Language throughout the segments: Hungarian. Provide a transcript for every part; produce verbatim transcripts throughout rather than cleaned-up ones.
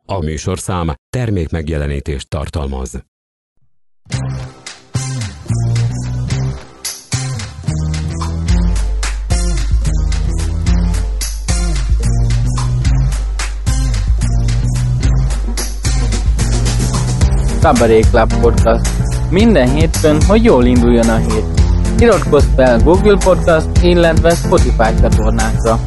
A műsorszám termékmegjelenítést tartalmaz. Cabaret Club Podcast. Minden hétfőn, hogy jól induljon a hét. Iratkozz fel Google Podcast, illetve Spotify csatornákra.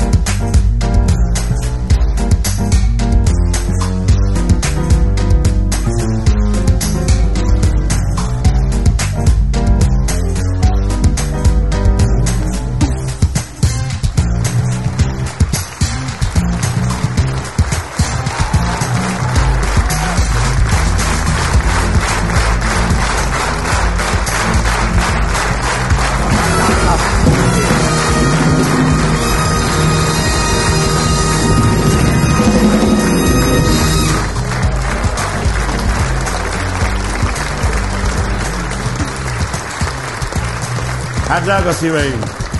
Hát, drága szíveim!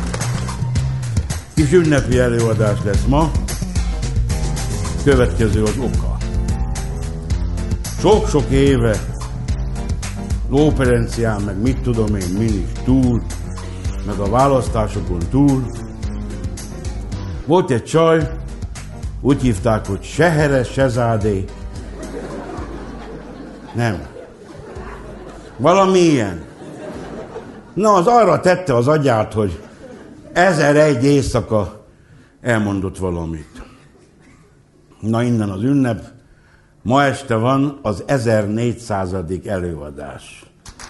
Kis ünnepi előadás lesz ma. Következő az oka. Sok-sok éve Lóperencián, meg mit tudom én, min is túl, meg a választásokon túl. Volt egy csaj, úgy hívták, hogy Seheres Sezádé. Nem. Valami ilyen. Na, az arra tette az agyát, hogy ezer-egy éjszaka elmondott valamit. Na, innen az ünnep. Ma este van az ezernégyszázadik előadás.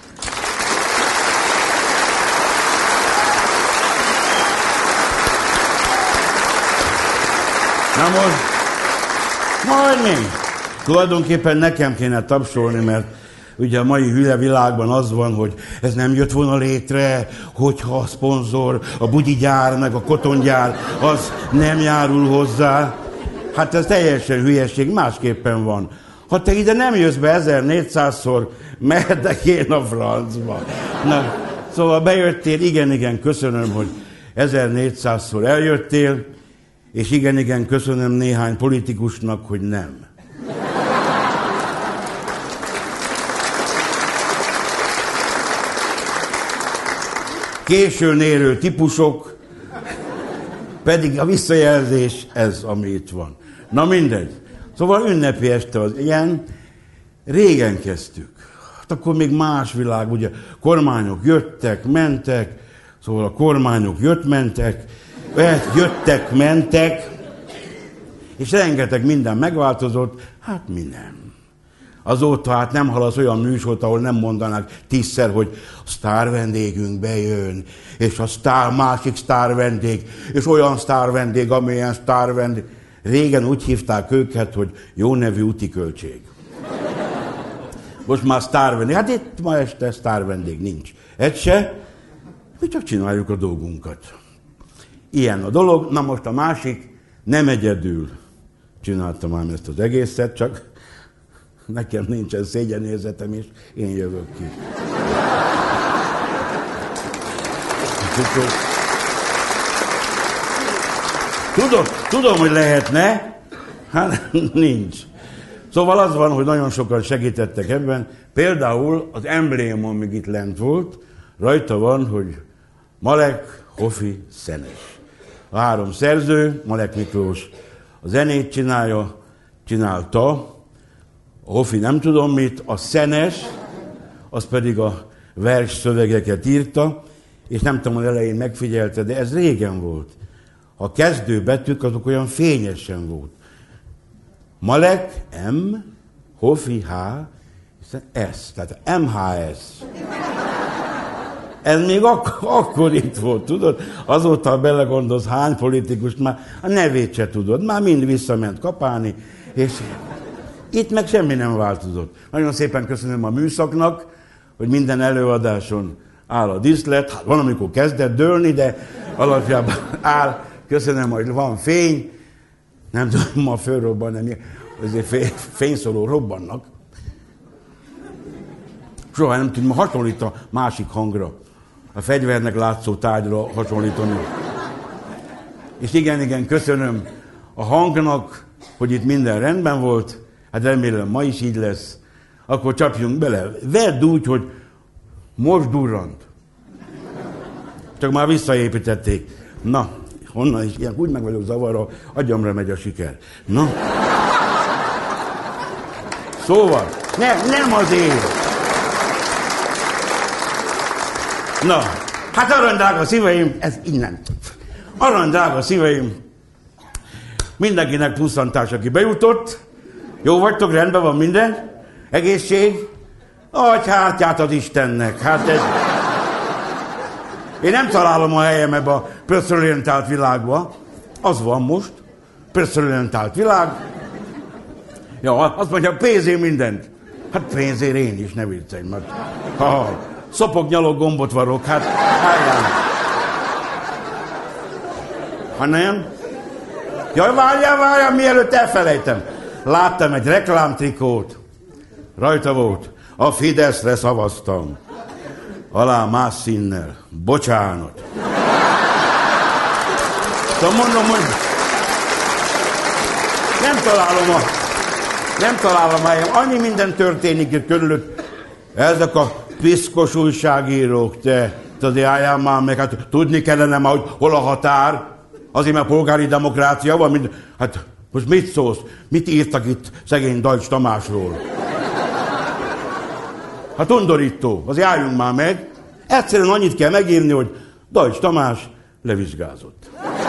Na most, majdnem. Tulajdonképpen nekem kéne tapsolni, mert ugye a mai hülye világban az van, hogy ez nem jött volna létre, hogyha a szponzor, a bugyigyár, meg a kotongyár, az nem járul hozzá. Hát ez teljesen hülyeség, másképpen van. Ha te ide nem jössz be ezernégyszázszor, mehetek én a francba. Na, szóval bejöttél, igen, igen, köszönöm, hogy ezernégyszázszor eljöttél, és igen, igen, köszönöm néhány politikusnak, hogy nem. Későn érő típusok, pedig a visszajelzés ez, ami itt van. Na mindegy. Szóval ünnepi este az ilyen. Régen kezdtük. Hát akkor még más világ, ugye kormányok jöttek, mentek, szóval a kormányok jött-mentek, jöttek, mentek, és rengeteg minden megváltozott, hát mi nem. Azóta hát nem hallasz olyan műsort, ahol nem mondanák tízszer, hogy a sztár vendégünk bejön, és a sztár, másik sztár vendég, és olyan sztár vendég, amilyen sztár vendég. Régen úgy hívták őket, hogy jó nevű úti költség. Most már sztár vendég. Hát itt ma este sztár vendég nincs. Egy se, mi csak csináljuk a dolgunkat. Ilyen a dolog. Na most a másik, nem egyedül csináltam ám ezt az egészet, csak nekem nincsen szégyenérzetem, és én jövök ki. Tudod, tudom, hogy lehetne, hát nincs. Szóval az van, hogy nagyon sokan segítettek ebben. Például az embléma, amíg itt lent volt, rajta van, hogy Malek Hofi Szenes. A három szerző, Malek Miklós a zenét csinálja, csinálta, a Hofi nem tudom mit, a Szenes, az pedig a vers szövegeket írta, és nem tudom, hogy elején megfigyelte, de ez régen volt. A kezdő betűk azok olyan fényesen volt. Malek, M, Hofi, H, S, tehát M H S. Ez még ak- akkor itt volt, tudod? Azóta, ha belegondolsz, hány politikust már a nevét se tudod, már mind visszament kapálni, és itt meg semmi nem változott. Nagyon szépen köszönöm a műszaknak, hogy minden előadáson áll a díszlet. Hát van, amikor kezdett dőlni, de alapjában áll. Köszönöm, hogy van fény. Nem tudom, ma fölrobban, nem, azért fény, fényszóró robbannak. Soha nem tudom, hasonlít a másik hangra. A fegyvernek látszó tárgyra hasonlítani. És igen, igen, köszönöm a hangnak, hogy itt minden rendben volt, Hát remélem, ma is így lesz. Akkor csapjunk bele. Vedd úgy, hogy most durrant. Csak már visszaépítették. Na, honnan is ilyen, úgy meg vagyok zavarva, agyamra megy a siker. Na. Szóval, ne, nem azért. Na, hát aranydrága szíveim, ez innen. Aranydrága szíveim, mindenkinek pusztantás, aki bejutott. Jó vagytok, rendben van minden? Egészség? Adj hátját az Istennek, hát ez... Én nem találom a helyem ebbe a perszorientált világba. Az van most. Perszorientált világ. Ja, azt mondja, pénzé mindent. Hát pénzért én is, ne viccelj, mert... Ha, szopok, nyalok, gombot varok, hát... Hájján. Ha nem? Jaj, várjál, várjál, mielőtt elfelejtem. Láttam egy reklámtrikót. Rajta volt. A Fideszre szavaztam. Alá más színnel. Bocsánat. Szóval mondom, hogy nem találom a... Nem találom a helyem. Annyi minden történik itt körülött. Ezek a piszkos újságírók, te, te azért álljál már meg. Hát tudni kellene már, hogy hol a határ. Azért, mert polgári demokrácia van. Mind... Hát most mit szólsz? Mit írtak itt szegény Deutsch Tamásról? Hát undorító. Azért álljunk már meg. Egyszerűen annyit kell megírni, hogy Deutsch Tamás levizsgázott.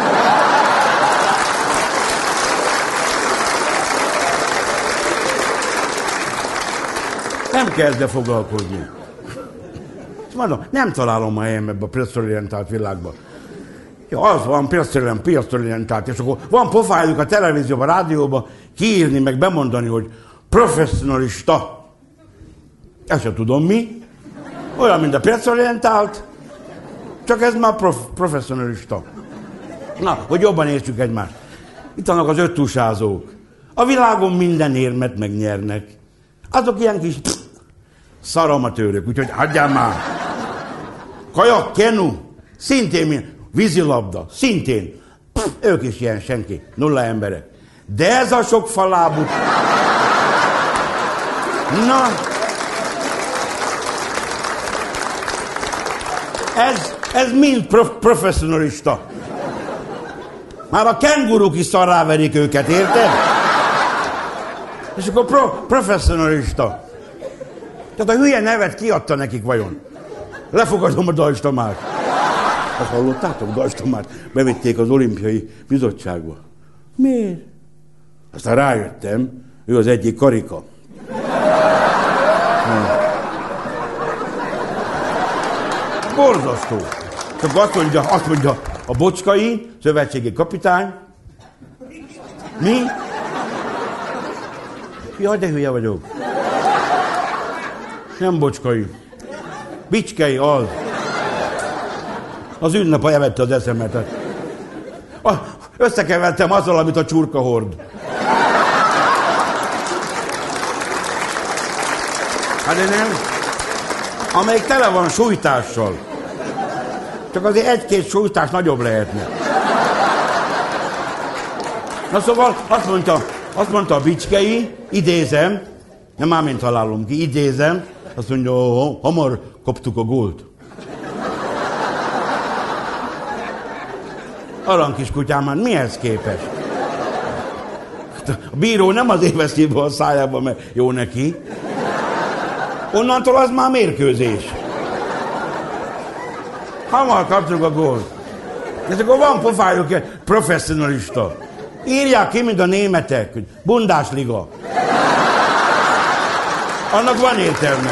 Nem kell ezzel foglalkozni. Mondom, nem találom a helyem ebbe a perszorientált világba. Ja, az van, perszorientált, és akkor van pofájuk a televízióban, a rádióban kiírni, meg bemondani, hogy professzionalista. Ezt sem tudom mi. Olyan, mint a perszorientált, csak ez már prof, professzionalista. Na, hogy jobban értsük egymást. Itt vannak az öttúsázók. A világon minden érmet megnyernek. Azok ilyen kis szaramatőrök, úgyhogy hagyjál már. Kajak, kenu, szintén minden. Vízilabda, szintén. Pff, ők is ilyen senki, nulla emberek. De ez a sok falábú... Na... Ez, ez mind prof, professzionalista. Már a kenguruk is szarráverik őket, érted? És akkor pro, professzionalista. Tehát a hülye nevet kiadta nekik vajon? Lefogadom a Deutsch Tamást. Azt hallottátok, Deutsch Tamást bevitték az olimpiai bizottságba. Miért? Aztán rájöttem, ő az egyik karika. Borzasztó. Csak azt mondja, azt mondja a Bocskai, szövetségi kapitány. Mi? Jaj, de hülye vagyok. Nem Bocskai. Bicskei az. Az ünnep elvette az eszemet. Összekevertem azzal, amit a csurka hord. Hát de nem. Amelyik tele van sújtással. Csak azért egy-két sújtás nagyobb lehetne. Na szóval azt mondta, azt mondta a Bicskei, idézem, nem már mint találom ki, idézem, azt mondja, hamar kaptuk a gólt. Arany kis kutyám, mihez képes? A bíró nem azért veszi be a szájába, mert jó neki. Onnantól az már mérkőzés. Hamar kaptuk a gólt. És akkor van pofájuk, professzionalista. Írják ki, mint a németek, hogy Bundesliga. Annak van értelme.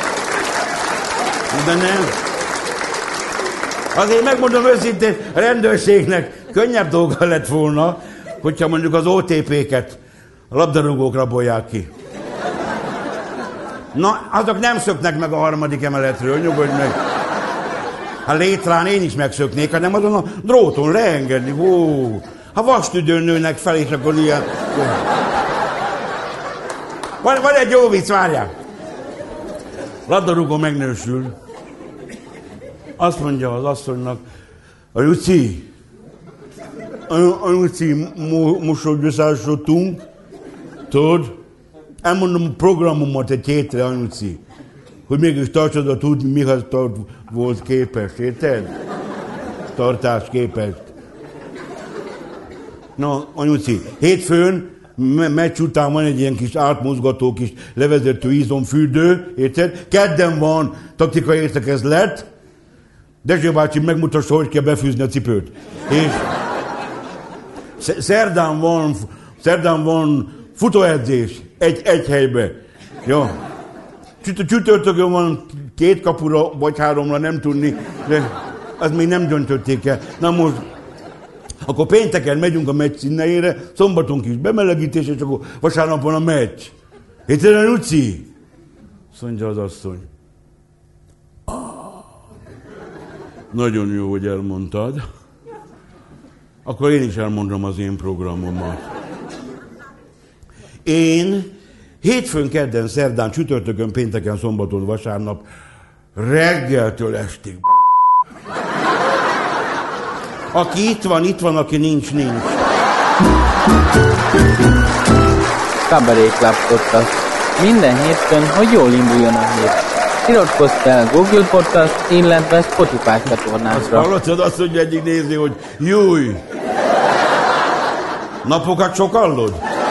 De nem. Azért megmondom őszintén, a rendőrségnek könnyebb dolga lett volna, hogyha mondjuk az o té pé-ket a labdarúgók rabolják ki. Na, azok nem szöknek meg a harmadik emeletről, nyugodj meg. Ha létrán én is megszöknék, hanem azon a dróton leengedni. Ó, ha vastüdőn nőnek fel, és akkor ilyen... Van, van egy jó vicc, várjál. Labdarúgó megnősül. Azt mondja az asszonynak, a Luci, a, a Luci, mo, most, hogy összeállítottunk, tudod, elmondom a programomat egy hétre, anyuci, hogy mégis tartsad a tudni, mihez tart volt képes, érted? Tartás képest. Na, anyuci, hétfőn me- meccs után van egy ilyen kis átmozgató, kis levezető izomfürdő, érted? Kedden van taktikai értekezlet, Dezső bácsi megmutassa, hogy kell befűzni a cipőt. És szerdán van, szerdán van futóedzés, egy, egy helybe. Ja. Csütörtökön van két kapura, vagy háromra, nem tudni, de azt még nem döntötték el. Na most, akkor pénteken megyünk a meccs színeiére, szombaton kis bemelegítés, és akkor vasárnap van a meccs. Hétfőn, Luci? Azt mondja az asszony. Ah, nagyon jó, hogy elmondtad. Akkor én is elmondom az én programomat. Én hétfőn, kedden, szerdán, csütörtökön, pénteken, szombaton, vasárnap reggeltől estig. Aki itt van, itt van, aki nincs, nincs. Kabaré Club Podcast. Minden hétfőn, hogy jól induljon a hét. Iratkozz fel Google Podcast, illetve Spotify csatornákra. Hallottad azt, hogy egyik nézi, hogy júj! Napokat sokallod?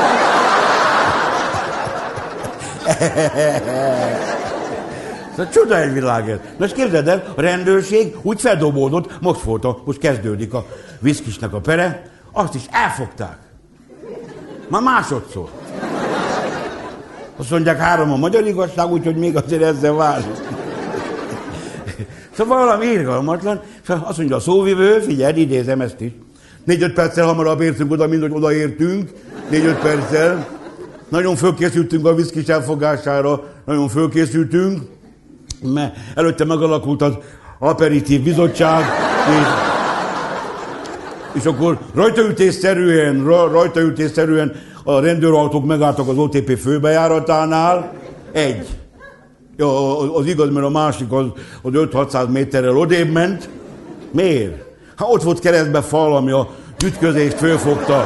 Szóval csoda egy világ ez. Most képzeld el, a rendőrség úgy feldobódott, most volt a, most kezdődik a Viszkisnek a pere, azt is elfogták. Már másodszor. Azt mondják, három a magyar igazság, úgyhogy még azért ezzel várunk. Szóval valami irgalmatlan. Azt mondja a szóvivő, figyelj, idézem ezt is. Négy-öt perccel hamarabb értünk oda, mint hogy odaértünk. Négy-öt perccel. Nagyon fölkészültünk a Viszkis elfogására, nagyon fölkészültünk, mert előtte megalakult az aperitív bizottság, és, és akkor rajtaütésszerűen, rajtaütésszerűen a rendőrautók megálltak az o té pé főbejáratánál. Egy. Ja, az igaz, mert a másik az, az öt-hatszáz méterrel odébb ment. Miért? Hát ott volt keresztbe fal, ami a ütközést fölfogta.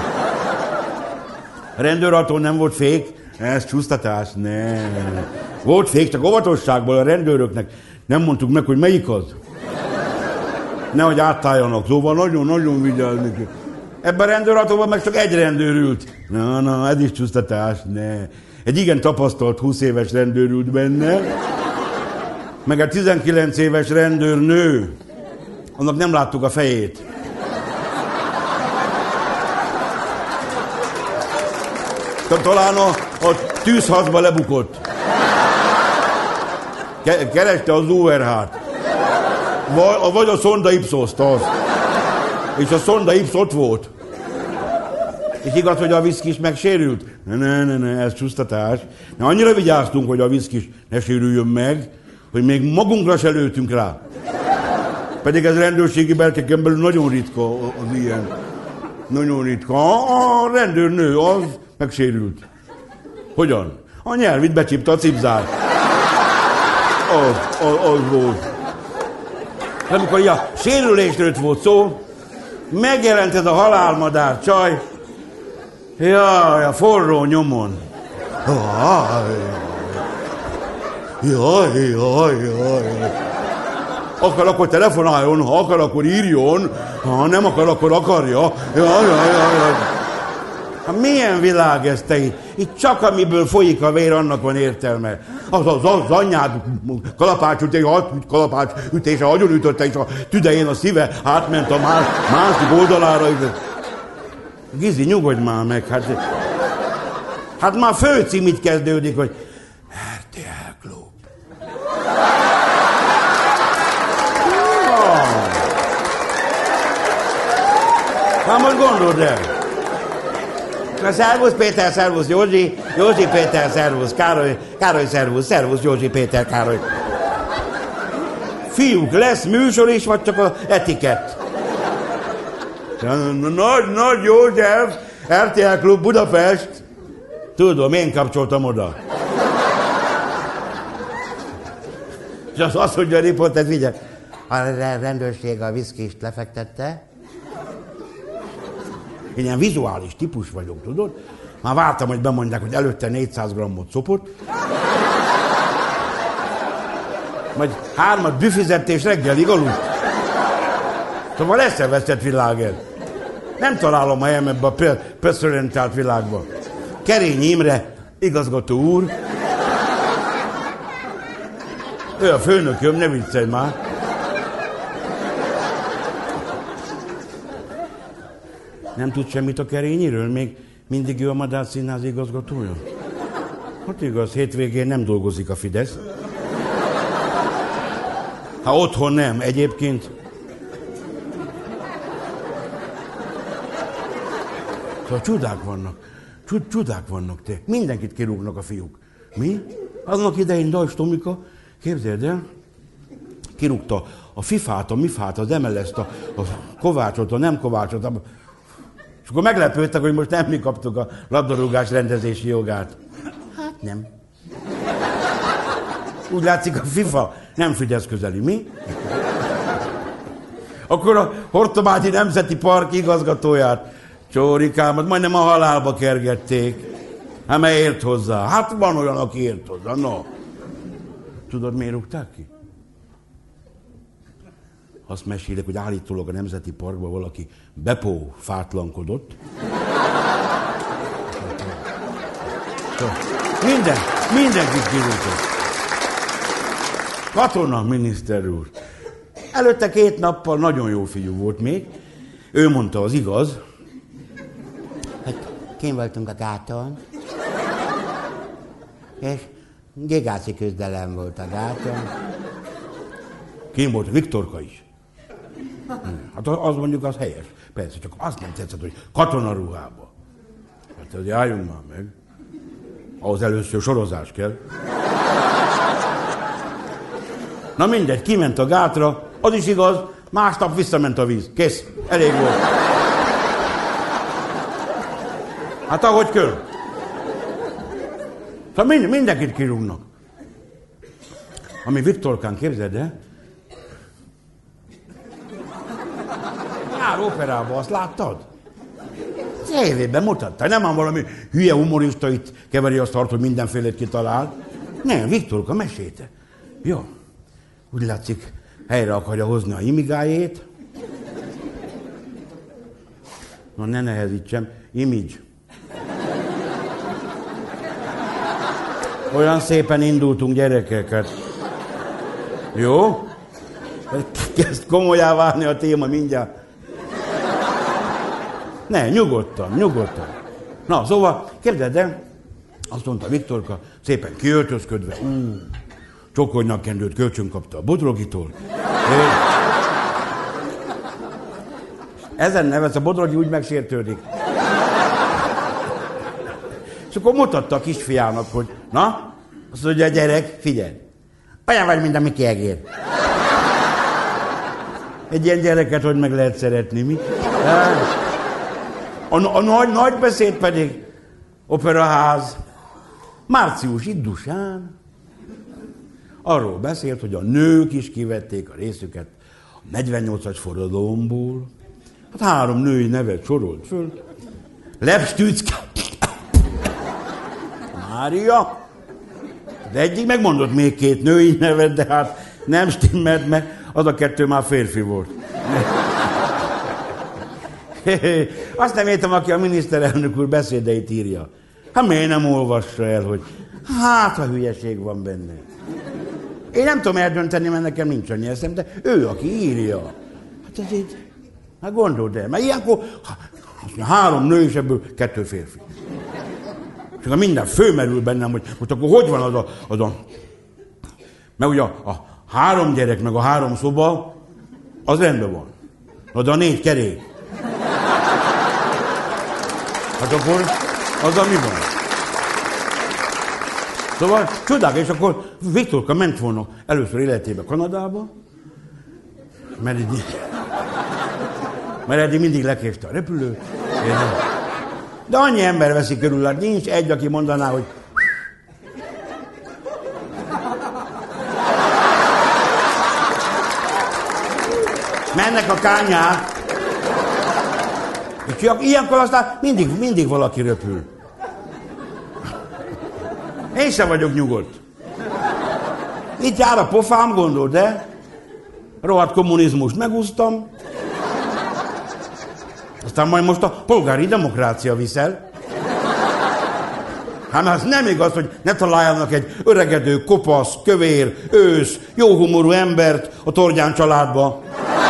A rendőrautó nem volt fék? Ez csúsztatás? Nem. Volt fék, csak óvatosságból a rendőröknek. Nem mondtuk meg, hogy melyik az. Nehogy áttáljanak, szóval nagyon-nagyon vigyázni kell. Ebben a rendőrautóban meg csak egy rendőr ült. Na, na, ez is csúsztatás, ne. Egy igen tapasztalt húsz éves rendőr ült benne, meg egy tizenkilenc éves rendőrnő. Annak nem láttuk a fejét. Talán a, a tűzharcba lebukott. Ke- kereste az u er há-t. Vagy, vagy a Sonda Ipsos-t az. És a Sonda Ips ott volt. És igaz, hogy a Viszkis megsérült? Ne, ne, ne, ne, ez csúsztatás. Na, annyira vigyáztunk, hogy a Viszkis ne sérüljön meg, hogy még magunkra se lőttünk rá. Pedig ez rendőrségi berkeken belül nagyon ritka az ilyen. Nagyon ritka. A, a rendőrnő az megsérült. Hogyan? A nyelvit becsípte a cipzár. Az, az, az volt. Amikor a sérülésről volt szó, megjelent ez a halálmadár csaj. Jaj, a forró nyomon. Jaj, jaj, jaj, jaj. Akar, akkor telefonáljon, ha akar, akkor írjon, ha nem akar, akkor akarja. Jaj, jaj, jaj, jaj. Hát milyen világ ez te itt? Itt csak amiből folyik a vér, annak van értelme. Az az, az anyád kalapács ütés, kalapács ütése agyon ütötte, és a tüdején a szíve átment a más, másik oldalára. Gizi, nyugodj már meg, hát... Hát már főcím így kezdődik, hogy er té el Klub. Hát most gondold el. Na, szervusz Péter, szervusz Józsi, Józsi Péter, szervusz Károly, Károly, szervusz, szervusz Józsi Péter, Károly. Fiúk, lesz műsor is, vagy csak az etikett? Nagy, nagy József, er té el Klub Budapest. Tudom, én kapcsoltam oda. És az azt mondja a riporter, figyelj, a rendőrség a Viszkist lefektette. Én ilyen vizuális típus vagyok, tudod? Már vártam, hogy bemondják, hogy előtte négyszáz grammot szopott. Majd hármat büfizett és reggelig aludt. Szóval eszevesztett világért. Nem találom a helyem ebbe a presszorientált világba. Kerény Imre, igazgató úr. Ő a főnököm, ne viccelj már. Nem tud semmit a Kerényiről? Még mindig ő a Madách Színház igazgatója? Hát igaz, hétvégén nem dolgozik a Fidesz. Ha otthon nem, egyébként. Szóval csodák vannak. Csud, csodák vannak, te. Mindenkit kirúgnak a fiúk. Mi? Annak idején Dajs Tomika, képzeld el, kirúgta a Fifát, a Mifát, az em el es-t, a, a Kovácsot, a nem Kovácsot. A... És akkor meglepődtek, hogy most nem mi kaptuk a labdarúgás rendezési jogát. Hát nem. Úgy látszik, a FIFA nem Fidesz közeli, mi? Akkor a Hortobágyi Nemzeti Park igazgatóját, Csórikámat, majdnem a halálba kergették. Hát mert ért hozzá. Hát van olyan, aki ért hozzá, no. Tudod, miért rúgták ki? Azt mesélik, hogy állítólag a Nemzeti Parkban valaki bepó fátlankodott. Minden, mindenkit kirúgtott. Katona miniszter úr. Előtte két nappal nagyon jó fiú volt még. Ő mondta, az igaz. Hát kint voltunk a gáton, és gigászi küzdelem volt a gáton. Kint volt Viktorka is. Hát az mondjuk az helyes. Persze, csak azt nem tetszett, hogy katonaruhába. Hát azért álljunk már meg. Ahhoz először sorozás kell. Na mindegy, kiment a gátra, az is igaz, másnap visszament a víz. Kész, elég volt. Hát ahogy kell. Szóval mind, mindenkit kirúgnak. Ami Viktorkán, képzeld el, jár operába, azt láttad? Az évében mutatta. Nem van valami hülye humorista itt keveri a szart, hogy mindenfélét kitalál. Nem, Viktorka mesélte. Jó. Úgy látszik, helyre akarja hozni a imigájét. Na, ne nehezítsem. Image. Olyan szépen indultunk, gyerekeket. Jó? Kezd komolyá válni a téma mindjárt. Ne, nyugodtan, nyugodtan. Na, szóval, képzeld el, azt mondta Viktorka, szépen kiöltözködve, ú, csokonynyakkendőt kölcsön kapta a Bodrogitól. Ezen nevet a Bodrogi úgy megsértődik. És akkor mutatta a kisfiának, hogy na, azt mondja, gyerek, figyelj, olyan vagy, mint a Miki Egér. Egy ilyen gyereket, hogy meg lehet szeretni, mi? A, a nagy, nagy beszéd pedig operaház, március Iddusán. Arról beszélt, hogy a nők is kivették a részüket a negyvennyolcas forradalomból. Hát három női nevet sorolt föl. Lepstücke, Mária, de egyik megmondott még két női nevet, de hát nem stimmelt, mert az a kettő már férfi volt. Azt nem értem, aki a miniszterelnök úr beszédeit írja. Hát miért nem olvassa el, hogy hát a hülyeség van benne. Én nem tudom eldönteni, mert nekem nincs annyi eszem, de ő, aki írja. Hát ez így, hát gondold el, mert ilyenkor három nő, és ebből kettő férfi. És akkor minden fölmerül bennem, hogy most akkor hogy van az a... Az a mert ugye a, a három gyerek, meg a három szoba, az rendben van. Na, de a négy kerék. Hát akkor az a mi van? Szóval csodák, és akkor Viktorka ment volna először életébe Kanadába, mert eddig, mert eddig mindig lekéste a repülőt. De annyi ember veszi körül, hogy nincs egy, aki mondaná, hogy mennek a kányák. És ilyenkor aztán mindig, mindig valaki röpül. Én sem vagyok nyugodt. Itt jár a pofám, gondold, de rohadt kommunizmust megúsztam. Aztán majd most a polgári demokrácia viszel. Hát az nem igaz, hogy ne találjanak egy öregedő, kopasz, kövér, ősz, jóhumorú embert a Tordján családba.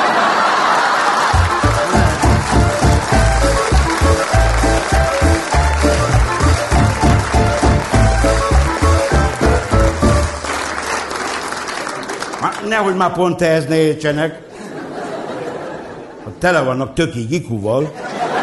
Hát nehogy már pont ehhez ne értsenek. Hát tele vannak töki gikuval.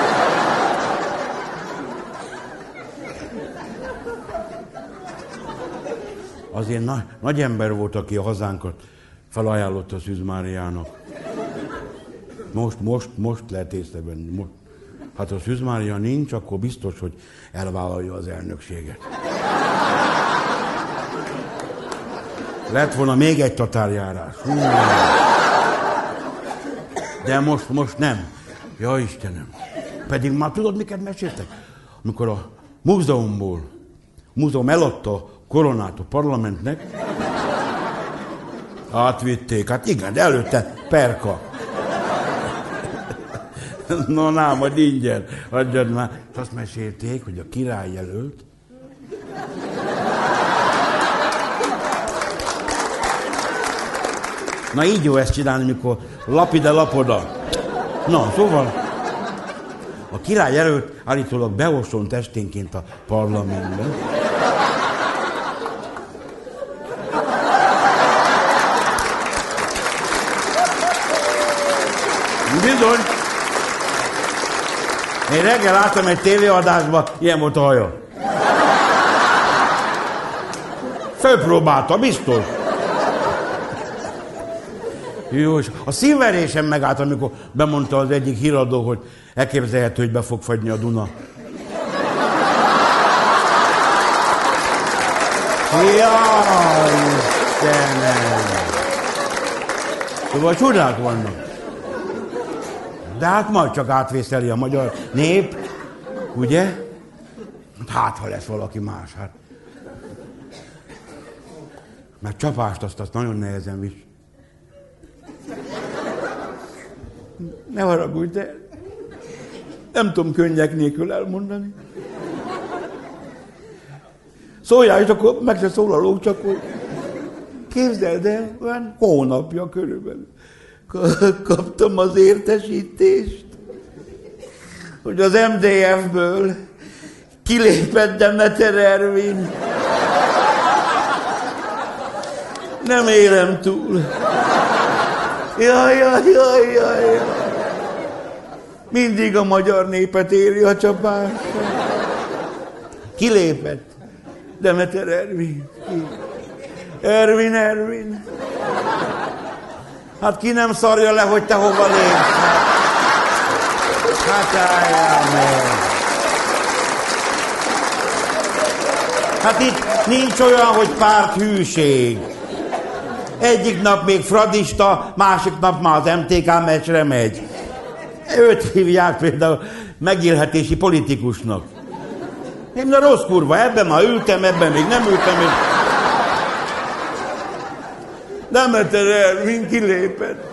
Azért na, nagy ember volt, aki a hazánkat felajánlotta Szűz Máriának. Most, most, most lehet észrevenni. Most. Hát ha Szűz Mária nincs, akkor biztos, hogy elvállalja az elnökséget. Lett volna még egy tatárjárás. Hú. De most, most nem. Ja, Istenem. Pedig már tudod, miket meséltek? Amikor a múzeumból, a múzeum eladta a koronát a parlamentnek, átvitték. Hát igen, de előtte perka. No, na, majd ingyen. Adjad már. És azt mesélték, hogy a király jelölt na így jó ezt csinálni, mikor lap ide, lapoda. Na, szóval a király jelölt állítólag beosont esténként a parlamentben. Bizony. Én reggel láttam egy tévéadásba, ilyen volt a haja. Fölpróbálta, biztos. Jó, és a szívverésem megállt, amikor bemondta az egyik híradó, hogy elképzelhető, hogy be fog fagyni a Duna. Jaj, Istenem! Szóval csodák vannak. De hát majd csak átvészeli a magyar nép, ugye? Hát, ha lesz valaki más, hát. Mert csapást azt, azt nagyon nehezen visz. Ne haragudj, de nem tudom könnyek nélkül elmondani. Szóljál, és akkor meg se szólalok, csak hogy képzeld el, olyan hónapja körülbelül kaptam az értesítést, hogy az em dé ef-ből kilépett Demeter Ervin. Nem élem túl. Jaj, jaj, jaj, jaj, jaj. Mindig a magyar népet éri a csapás. Kilépett Demeter Ervin. Ervin, Ervin. Hát ki nem szarja le, hogy te hova lépsz? Hát álljál meg. Hát itt nincs olyan, hogy párthűség. Egyik nap még fradista, másik nap már az em té ká meccsre megy. Őt hívják például megélhetési politikusnak. Én a rossz kurva, ebben már ültem, ebben még nem ültem. És... Demeter Ervin kilépett.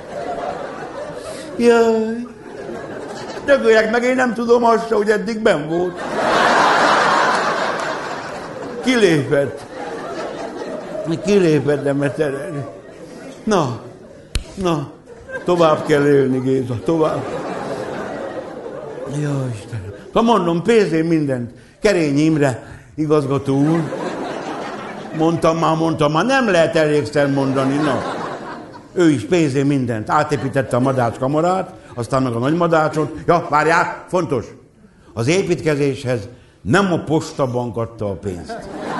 Jaj. Dögöljek meg, én nem tudom azt se, hogy eddig benn volt. Kilépett. Kilépett Demeter Ervin. Na, na, tovább kell élni, Géza, tovább. Jaj, Istenem. Ha mondom, pénzén mindent. Kerényi Imre igazgató úr. Mondtam már, mondtam már, nem lehet elégszer mondani, na. Ő is pénzén mindent. Átépítette a Madács kamarát, aztán meg a Nagymadácsot. Ja, várjál, fontos. Az építkezéshez nem a postabank adta a pénzt.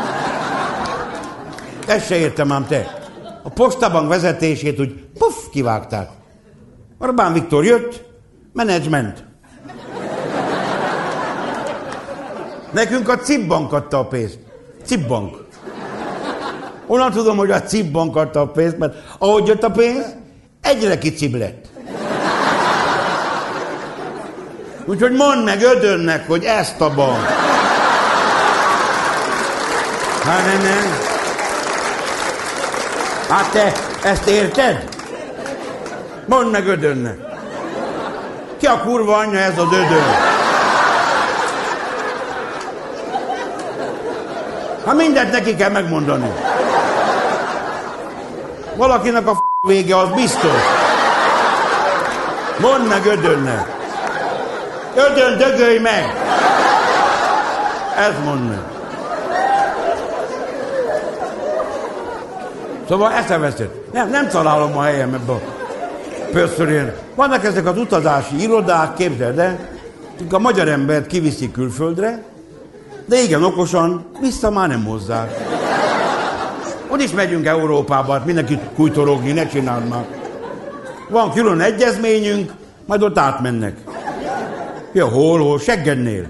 Ezt se értem ám te. A postabank vezetését úgy puff, kivágták. Orbán Viktor jött, menedzsment. Nekünk a Cibbank adta a pénzt. Cibbank. Onnan tudom, hogy a Cibbank adta a pénzt, mert ahogy jött a pénz, egyre kicsibb lett. Úgyhogy mondd meg Ödönnek, hogy ezt a bank. Hát nem, nem. Hát te ezt érted? Mondd meg Ödönnek. Ki a kurva anyja ez az Ödön? Hát mindent neki kell megmondani. Valakinek a f*** vége az biztos. Mondd meg Ödönnek. Ödön, dögölj meg! Ez mondd meg. Szóval eszeveszett. Nem, nem találom a helyem ebben a pösszörén. Vannak ezek az utazási irodák, képzeld el, a magyar embert kiviszik külföldre, de igen okosan, vissza már nem hozzák. Ott is megyünk Európába, hát mindenkit kújtorogni, ne csináld már. Van külön egyezményünk, majd ott átmennek. Ja, hol, hol, Seggednél.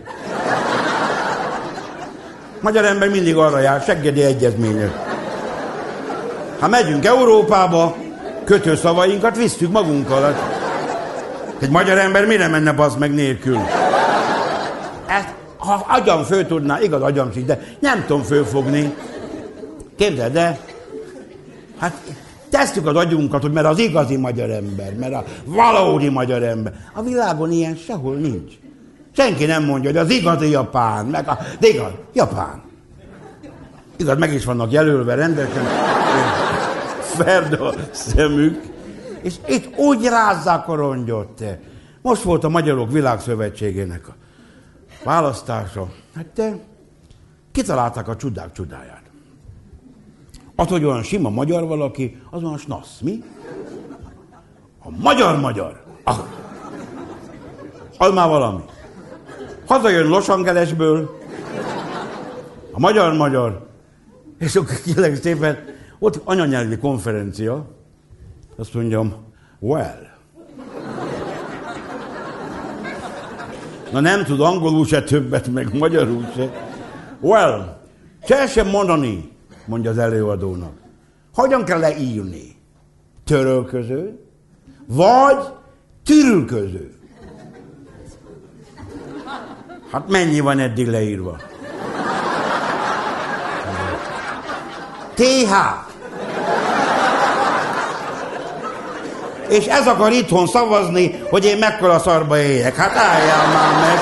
Magyar ember mindig arra jár, Seggedi egyezmények. Ha megyünk Európába, kötőszavainkat visszük magunkkal. Egy magyar ember mire menne bazd meg nélkül? Ezt, ha agyam föl tudná, igaz agyam sincs, de nem tudom fölfogni. Képzeld el, hát tesszük az agyunkat, hogy mert az igazi magyar ember, mert a valódi magyar ember. A világon ilyen sehol nincs. Senki nem mondja, hogy az igazi japán, meg a... De igaz, japán. Igaz, meg is vannak jelölve rendesen. Ferd a szemük. És itt úgy rázzák a rongyot. Most volt a Magyarok Világszövetségének a választása. Hát te kitalálták a csodák csodáját. Az, hogy olyan sima magyar valaki, az olyan snasz, mi? A magyar-magyar. Ah. Az már valami. Hazajön Los Angelesből, a magyar-magyar, és akkor kérlek szépen, ott anyanyelvi konferencia, azt mondjam, well. Na nem tud angolul se többet, meg magyarul se. Well, se sem mondani, mondja az előadónak. Hogyan kell leírni? Törölköző, vagy tűrülköző? Hát mennyi van eddig leírva? té há. És ez akar itthon szavazni, hogy én mekkora szarba éljek. Hát álljál már meg!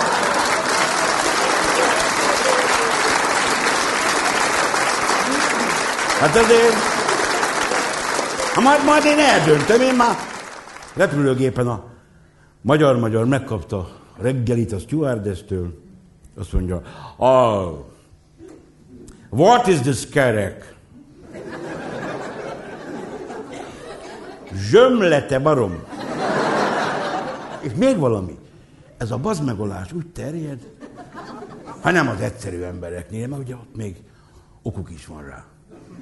Hát azért... Ha majd, majd én eldöntöm, én már repülőgépen a magyar-magyar megkapta a reggelit a stewardess-től. Azt mondja, oh, what is this kerek? Zsömlete barom. És még valami. Ez a bazmegolás úgy terjed, ha nem az egyszerű embereknél, mert ugye ott még okuk is van rá.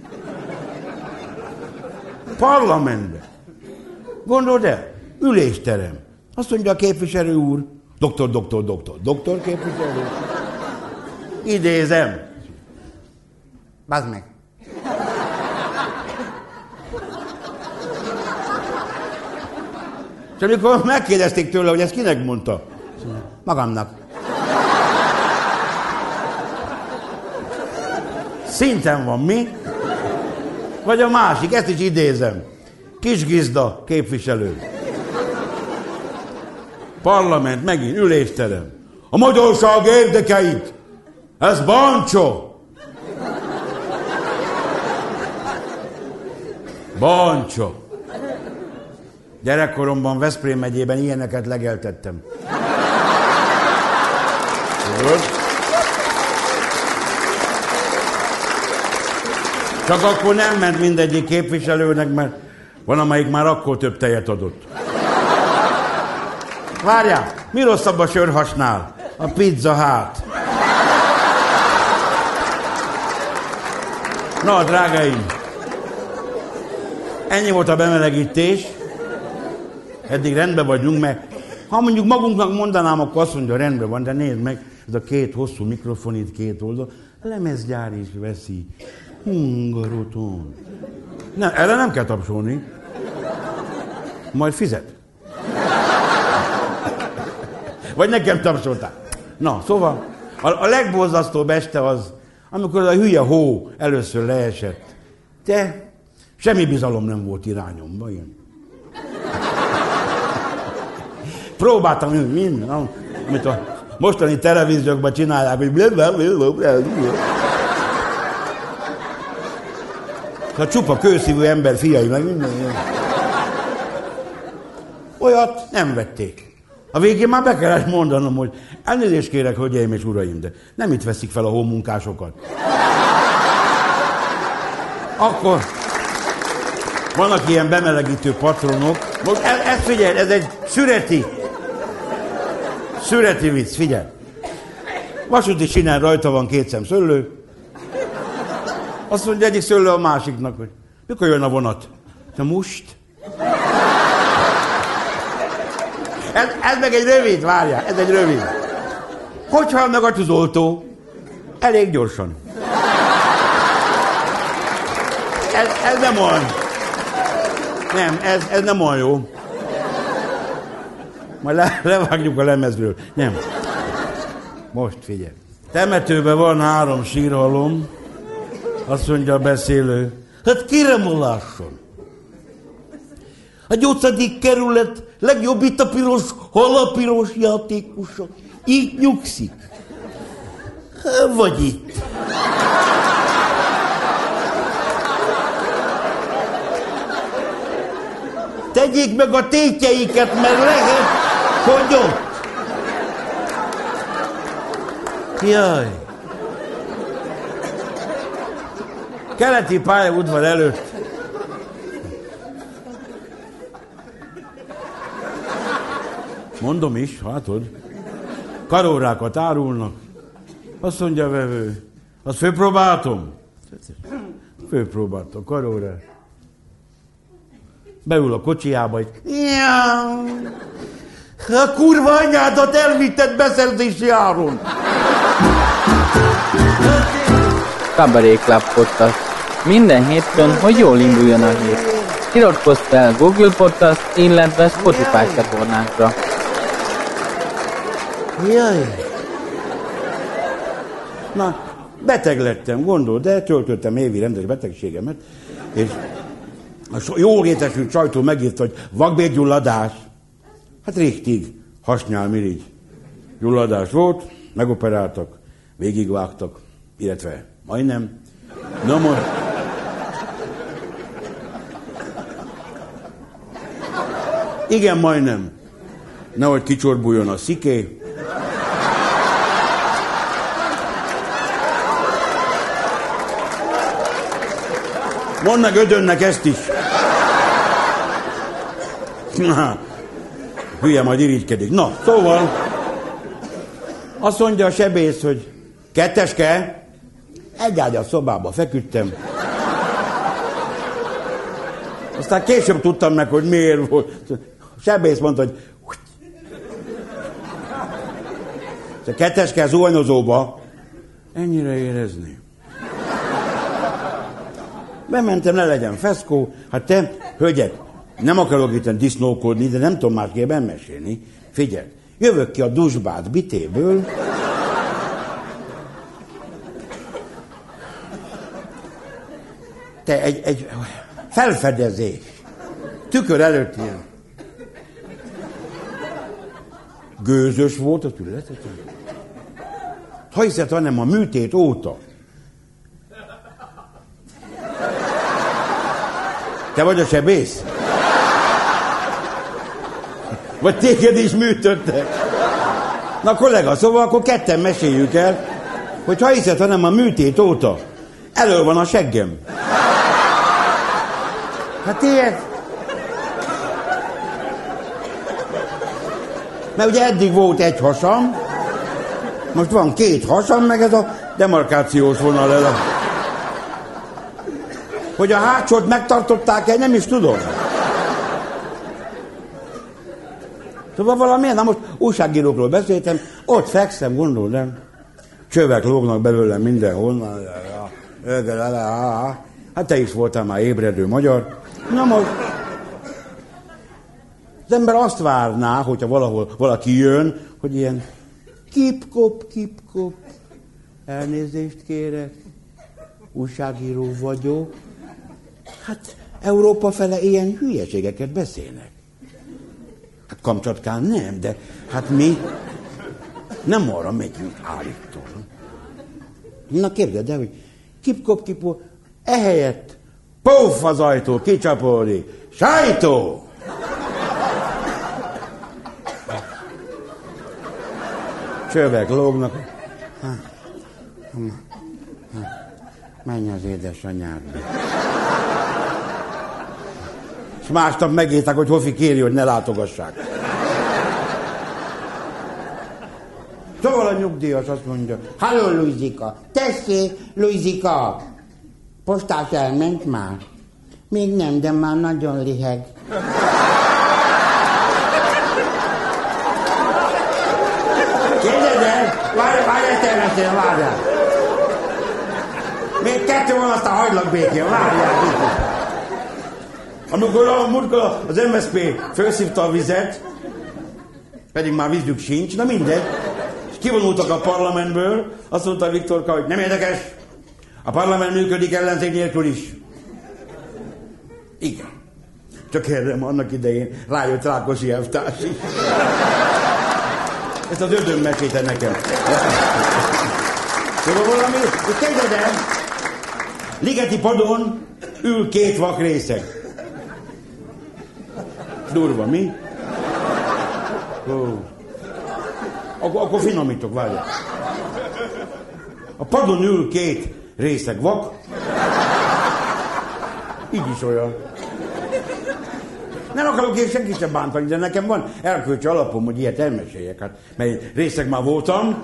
Parlamentben. Gondold el, ülésterem. Azt mondja a képviselő úr, doktor, doktor, doktor, doktor képviselő. Idézem. Bazd meg. És amikor megkérdezték tőle, hogy ezt kinek mondta, magamnak. Szinten van, mi? Vagy a másik, ezt is idézem. Kisgizda képviselő. Parlament, megint ülésterem. A magyarság érdekeit. Ez bancsó. Bancsó. Gyerekkoromban Veszprém megyében ilyeneket legeltettem. Tudod? Csak akkor nem ment mindegyik képviselőnek, mert van, amelyik már akkor több tejet adott. Várjál, mi rosszabb a sörhasnál? A pizza hát. Na, drágáim, ennyi volt a bemelegítés. Eddig rendben vagyunk, mert ha mondjuk magunknak mondanám, akkor azt mondja, rendben van, de nézd meg, ez a két hosszú mikrofon itt két oldal, lemezgyár is veszi. Hungaroton. Nem, erre nem kell tapsolni. Majd fizet. Vagy nekem tapsolták. Na, szóval a, a legborzasztóbb este az, amikor a hülye hó először leesett, de semmi bizalom nem volt irányomban. Ilyen. Próbáltam minden, amit a mostani televíziókban csinálják, hogy a csupa kőszívű ember fiai, meg minden. Olyat nem vették. A végén már be kellett mondanom, hogy elnézést kérek, hölgyeim és uraim, de nem itt veszik fel a hómunkásokat. Akkor vannak ilyen bemelegítő patronok. Most ez, ez figyelj, ez egy szüreti. Szüreti vicc, figyelj. Vasúti sinen rajta van két szem szőlő. Azt mondja egyik szőlő a másiknak, hogy mikor jön a vonat? De most? Ez, ez meg egy rövid, várjál, ez egy rövid. Hogy hal meg a tűzoltó? Elég gyorsan. Ez, ez nem olyan. Nem, ez, ez nem olyan jó. Majd le, levágjuk a lemezről. Nem. Most figyelj. Temetőben van három sírhalom. Azt mondja a beszélő. Hát kérem olásson. A nyolcadik kerület legjobb itt a piros, hol a piros játékosa. Így nyugszik. Vagy itt. Tegyék meg a tétjeiket, mert lehet, hogy ott. Jaj. Keleti pályaudvar előtt. Mondom is, látod? Karórákat árulnak. Azt mondja a vevő. Azt főpróbáltam. Főpróbáltam, karórát. Beül a kocsijába, egy... A kurva anyádat elvitted beszerzési áron. Kabaré Club Podcast. Minden hétfőn, hogy jól induljon a hét. Iratkozz fel Google Podcast, illetve Spotify csatornánkra. Jaj. Na, beteg lettem, gondold, de töltöttem évi rendes betegségemet, és a jó rétesült sajtó megírta, hogy vakbélgyulladás. Hát régtig hasnyálmirigy gyulladás volt, megoperáltak, végigvágtak, illetve majdnem. Na most... Igen, majdnem. Nehogy kicsorbuljon a sziké. Mondd meg Ödönnek ezt is. Na, hülye majd irigykedik. Na, szóval azt mondja a sebész, hogy ketteske, egy ágy a szobába feküdtem. Aztán később tudtam meg, hogy miért volt. A sebész mondta, hogy a ketteske zuhanyozóba ennyire érezni. Bementem, ne legyen feszkó. Hát te, hölgyek, nem akarok itt disznókodni, de nem tudom másképpen mesélni. Figyelj, jövök ki a dusbád bitéből. Te egy, egy felfedezés. Tükör előtt ilyen. Gőzös volt a tületeten. Ha hiszed, hanem a műtét óta. Te vagy a sebész? Vagy téged is műtöttek? Na kollega, szóval akkor ketten meséljük el, hogy ha hiszed, hanem a műtét óta elő van a seggem. Hát ilyet. Mert ugye eddig volt egy hasam, most van két hasam, meg ez a demarkációs vonal el. Hogy a hátsót megtartották-e, nem is tudom. Szóval valamilyen, na most újságírókról beszéltem, ott fekszem, gondold el, csövek lógnak belőlem mindenhol. Hát te is voltál már ébredő magyar. Na most, az ember azt várná, hogyha valahol valaki jön, hogy ilyen kip-kop, kip-kop, elnézést kérek, újságíró vagyok. Hát Európa fele ilyen hülyeségeket beszélnek. Hát Kamcsatkán nem, de hát mi nem arra megyünk állítólag. Na képzeld el, hogy kip-kop-kipó, ehelyett pof az ajtó, kicsapódik, sajtó! Csövek lógnak. Ha, ha, ha. Menj az édesanyádba. És másnap megírták, hogy Hofi kéri, hogy ne látogassák. Szóval a nyugdíjas azt mondja, halló Luizika, tessék, Luizika, postás elment már? Még nem, de már nagyon liheg. Képzeld el, várj, várj, ezt elmesélem, várjál. Még kettő van, aztán hagylak békén, várjál. Amikor a múltkor az em es zé pé felszívta a vizet, pedig már vízük sincs, na mindegy, és kivonultak a parlamentből, azt mondta Viktorka, hogy nem érdekes, a parlament működik ellenzék nélkül is. Igen. Csak erre annak idején rájött Rákosi elvtárs is. Ezt az ödöm mesélte nekem. Szóval valami, hogy kezded el, Ligeti padon ül két vak részeg. Durva, mi? Oh. Akkor, akkor finomítok, várjál. A padon ül két részeg vak. Így is olyan. Nem akarok én senki sem bántani, de nekem van elkölcsi alapom, hogy ilyet elmeséljek. Hát, mert részeg már voltam,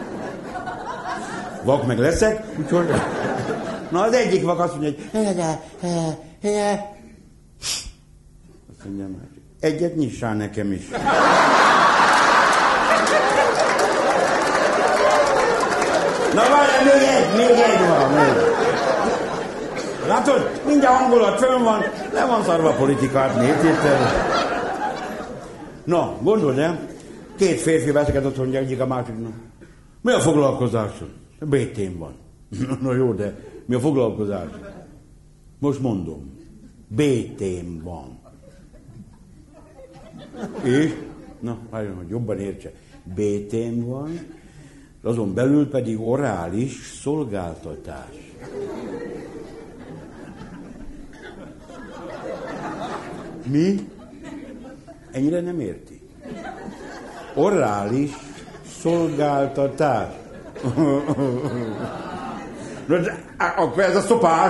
vak meg leszek, úgyhogy... Na, az egyik vak azt mondja, hogy... Azt mondja, egyet nyissál nekem is. Na várjál, még egy, még egy van, még. Látod, mindjárt hangulat fönn van, le van szarva a politikát, miért érted? Na, gondold el, két férfi beszélget otthon, egyik a másiknak. Mi a foglalkozásod? bé té-n van. Na jó, de mi a foglalkozás? Most mondom. bé té-n van. És? Na, várjon, hogy jobban értse. bé té-n van, azon belül pedig orális szolgáltatás. Mi? Ennyire nem érti. Orális szolgáltatás. Akkor ez a szopás.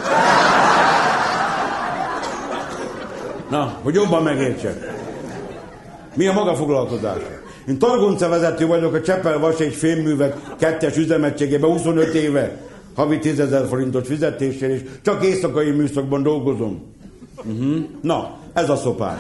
Na, hogy jobban megértse. Mi a maga foglalkozása? Én targonca vezető vagyok a Csepel Vashegy Fémművek kettes üzemegységében huszonöt éve. Havi tízezer forintos fizetéssel, és csak éjszakai műszakban dolgozom. Uh-huh. Na, ez a szopás.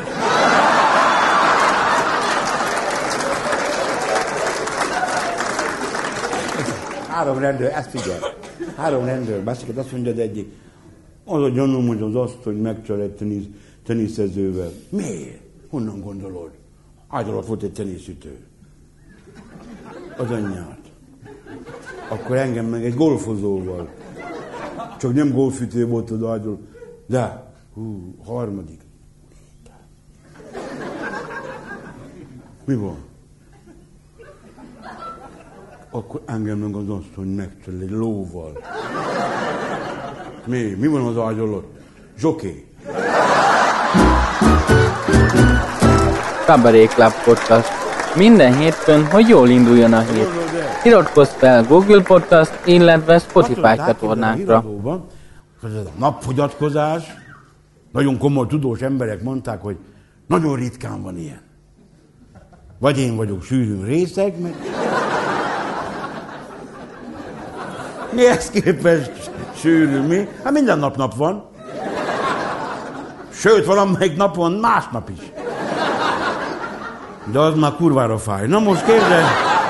Három rendőr, ezt figyelj. Három rendőr beszélget, azt mondja, de egyik. Az a gyanúm, hogy az azt, hogy megcsal egy tenisz, teniszezővel. Miért? Honnan gondolod? Ágy alatt volt egy teniszütő. Az anyját. Akkor engem meg egy golfozóval. Csak nem golfütő volt az ágyról. De, hú, harmadik. Mi van? Akkor engem meg az azt, hogy megcsal egy lóval. Mi? Mi van az ágy alatt? Zsoké. Kabaré Club Podcast. Minden hétfőn, hogy jól induljon a hét. Iratkozz fel Google Podcast, illetve Spotify csatornákra. Napfogyatkozás. Nagyon komoly tudós emberek mondták, hogy nagyon ritkán van ilyen. Vagy én vagyok sűrűn részeg, meg... Mihez képest sűrű, mi? Hát minden nap nap van. Sőt, valamelyik napon másnap is. De az már kurvára fáj. Na most kérdez.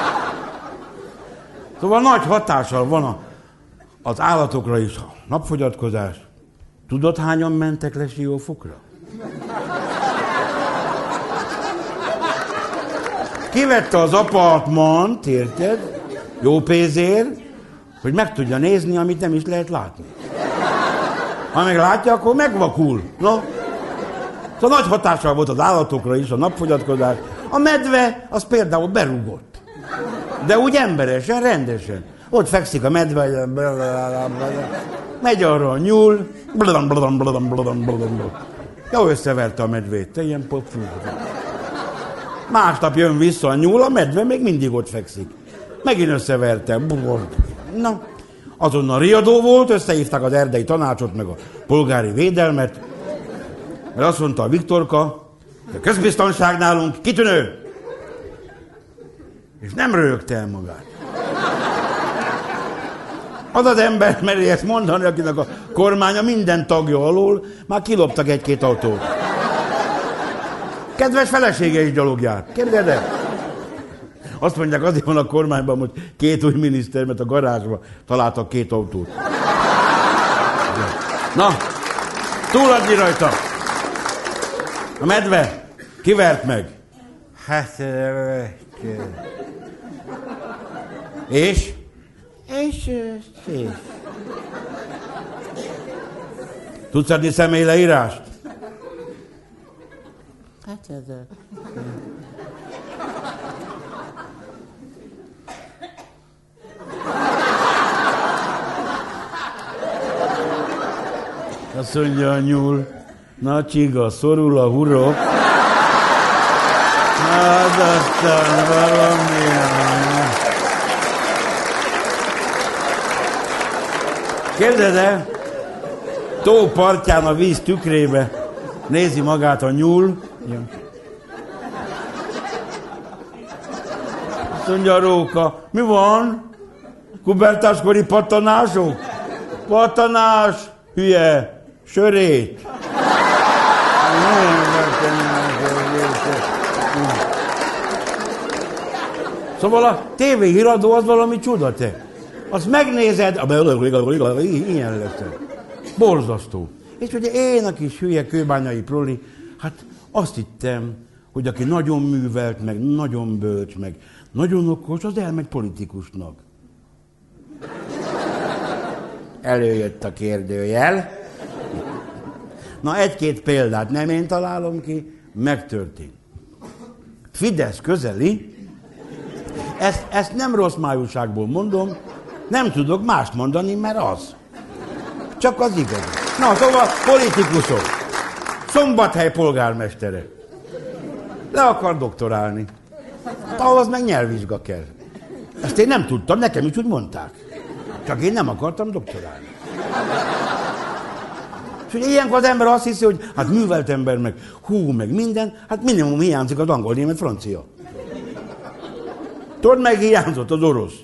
Szóval nagy hatással van a, az állatokra is a napfogyatkozás. Tudod, hányan mentek le Siófokra? Kivette az apartmant, érted? Jó pénzért. hogy meg tudja nézni, amit nem is lehet látni. Ha meg látja, akkor megvakul. No? Szóval nagy hatással volt az állatokra is a napfogyatkozás. A medve, az például berúgott. De úgy emberesen, rendesen. Ott fekszik a medve, megy arra a nyúl, jó, összeverte a medvét, te ilyen popfú. Másnap jön vissza a nyúl, a medve még mindig ott fekszik. Megint összeverte. Na, azonnal riadó volt, összehívták az erdei tanácsot, meg a polgári védelmet, mert azt mondta a Viktorka, a közbiztonság nálunk kitűnő. És nem röhögte el magát. Az az ember meri ezt mondani, akinek a kormánya minden tagja alól, már kiloptak egy-két autót. Kedves felesége is gyalogjárt. Képzeld el? Azt mondják, azért van a kormányban, hogy két új miniszter, mert a garázsban találtak két autót. Na, túladni rajta. A medve kivert meg. Hát... És? És... és... Tudsz adni személyleírást? Hát ez a... Azt mondja a nyúl, na csiga, szorul a hurok. Hát aztán valamilyen. Képzeld el, tó partján a víz tükrébe nézi magát a nyúl. Azt mondja a róka, mi van? Kubertáskori pattanások? Pattanás, hülye, sörét. Szóval a tévéhíradó az valami csuda, te. Azt megnézed, ilyen lesz. Borzasztó. És ugye én, a kis hülye kőbányai proli, hát azt hittem, hogy aki nagyon művelt, meg nagyon bölcs, meg nagyon okos, az elmegy politikusnak. Előjött a kérdőjel. Na, egy-két példát nem én találom ki, megtörtént. Fidesz közeli, ezt, ezt nem rossz májúságból mondom, nem tudok mást mondani, mert az. Csak az igaz. Na, szóval politikusok. Szombathely polgármestere. Le akar doktorálni. Hát ahhoz meg nyelvvizsga kell. Ezt én nem tudtam, nekem is úgy mondták. Csak én nem akartam doktorálni. És ugye ilyenkor az ember azt hiszi, hogy hát művelt ember, meg hú, meg minden, hát minimum hiányzik az angol, német, francia. Tudod, meg hiányzott az orosz.